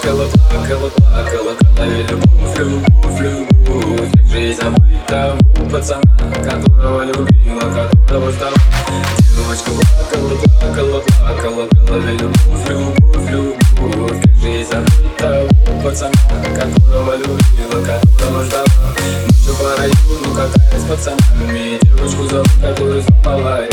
плакала, плакала, плакала, в голове любовь, любовь, любовь. Как же ей забыть того пацана, которого любила, которого ждала. Девочка плакала, плакала, плакала, в голове любовь, любовь, любовь. Как же ей забыть того пацана, которого любила, которого ждала. Ночью по району катаясь с пацанами, девочку зовут, которую звал Малая,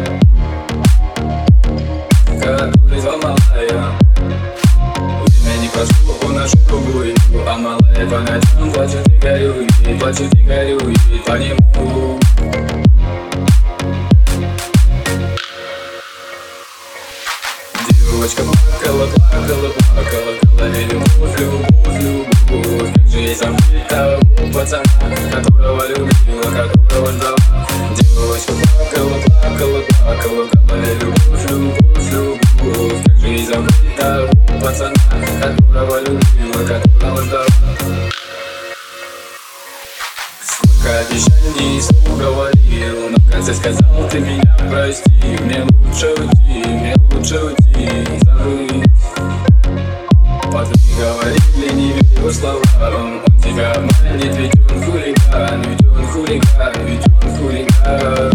который звал Малая. Время не прошло по нашу кругу, а Малая по ночам плачет и горюет, плачет и горюет по нему. Девочка плакала, плакала, плакала, в голове любовь, любовь, любовь. Как же ей забыть того пацана, которого любила, которого ждала. Девочка плакала, плакала, плакала, в голове любовь, любовь, любовь. Как же ей забыть того пацана, которого любила, которого ждала. Сколько обещаний и слов говорил, но в конце сказал: ты меня прости. Мне лучше уйти, мне лучше уйти, забыть. Подруги говорили, не верь его словам, он тебя обманет, ведь он хулиган, ведь он хулиган, ведь он хулиган.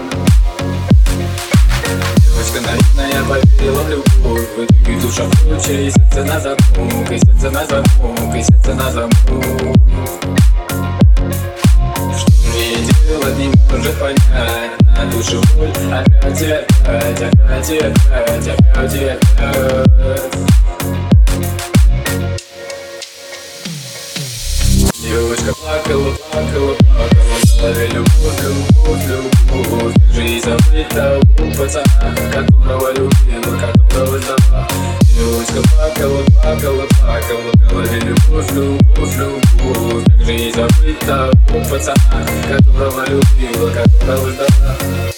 Девочка наивная поверила в любовь, в итоге душа в ключе, и сердце на замок, и сердце на замок, и сердце на замок. Делать не может понять, на душу боль опять и опять, опять и опять, опять и опять. Девочка плакала, плакала, плакала, в голове любовь, любовь, любовь. Как же ей забыть того пацана, которого любила, которого ждала. Девочка плакала, плакала, плакала, в голове любовь, любовь, любовь. Как же ей забыть того пацана, которого любила, которого ждала.